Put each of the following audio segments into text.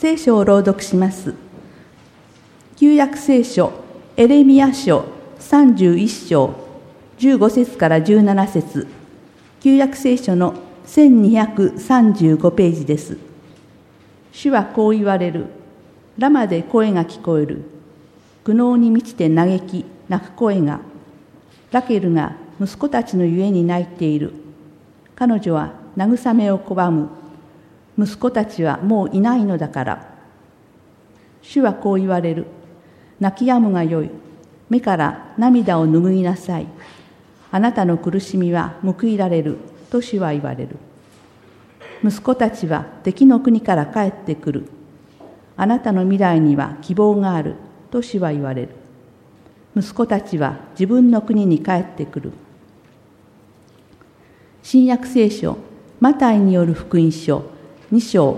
聖書を朗読します。旧約聖書エレミヤ書31章15節から17節、旧約聖書の1235ページです。主はこう言われる。ラマで声が聞こえる。苦悩に満ちて嘆き泣く声が。ラケルが息子たちのゆえに泣いている。彼女は慰めを拒む。息子たちはもういないのだから。主はこう言われる。泣き止むがよい。目から涙を拭いなさい。あなたの苦しみは報いられる。と主は言われる。息子たちは敵の国から帰ってくる。あなたの未来には希望がある。と主は言われる。息子たちは自分の国に帰ってくる。新約聖書マタイによる福音書2章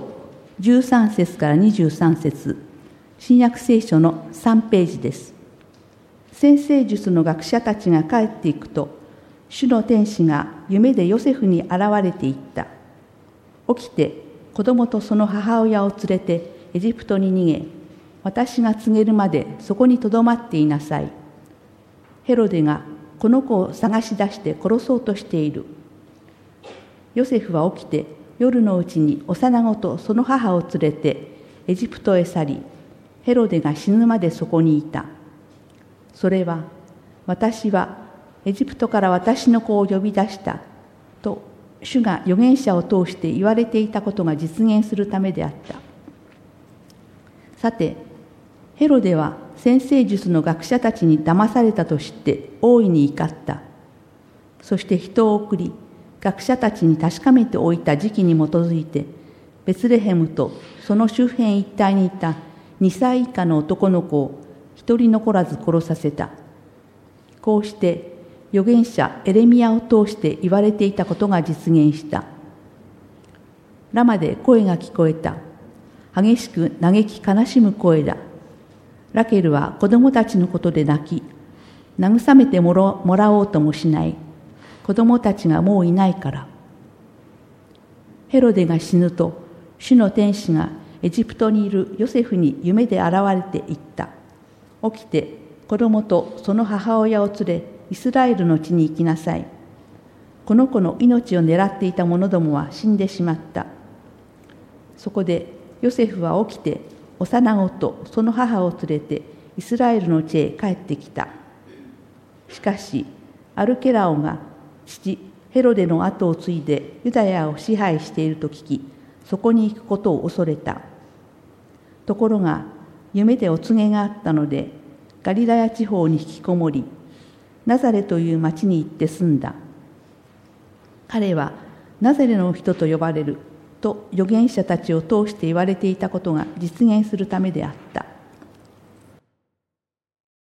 13節から23節、新約聖書の3ページです。占星術の学者たちが帰っていくと、主の天使が夢でヨセフに現れていった。起きて子供とその母親を連れてエジプトに逃げ、私が告げるまでそこにとどまっていなさい。ヘロデがこの子を探し出して殺そうとしている。ヨセフは起きて夜のうちに幼子とその母を連れてエジプトへ去り、ヘロデが死ぬまでそこにいた。それは、私はエジプトから私の子を呼び出したと主が預言者を通して言われていたことが実現するためであった。さて、ヘロデは占星術の学者たちに騙されたとして大いに怒った。そして人を送り、学者たちに確かめておいた時期に基づいて、ベツレヘムとその周辺一帯にいた2歳以下の男の子を一人残らず殺させた。こうして預言者エレミヤを通して言われていたことが実現した。ラマで声が聞こえた。激しく嘆き悲しむ声だ。ラケルは子供たちのことで泣き、慰めてもらおうともしない。子供たちがもういないから。ヘロデが死ぬと、主の天使がエジプトにいるヨセフに夢で現れて言った。起きて子供とその母親を連れ、イスラエルの地に行きなさい。この子の命を狙っていた者どもは死んでしまった。そこでヨセフは起きて幼子とその母を連れてイスラエルの地へ帰ってきた。しかしアルケラオが父ヘロデの後を継いでユダヤを支配していると聞き、そこに行くことを恐れた。ところが夢でお告げがあったので、ガリラヤ地方に引きこもり、ナザレという町に行って住んだ。彼はナザレの人と呼ばれると預言者たちを通して言われていたことが実現するためであった。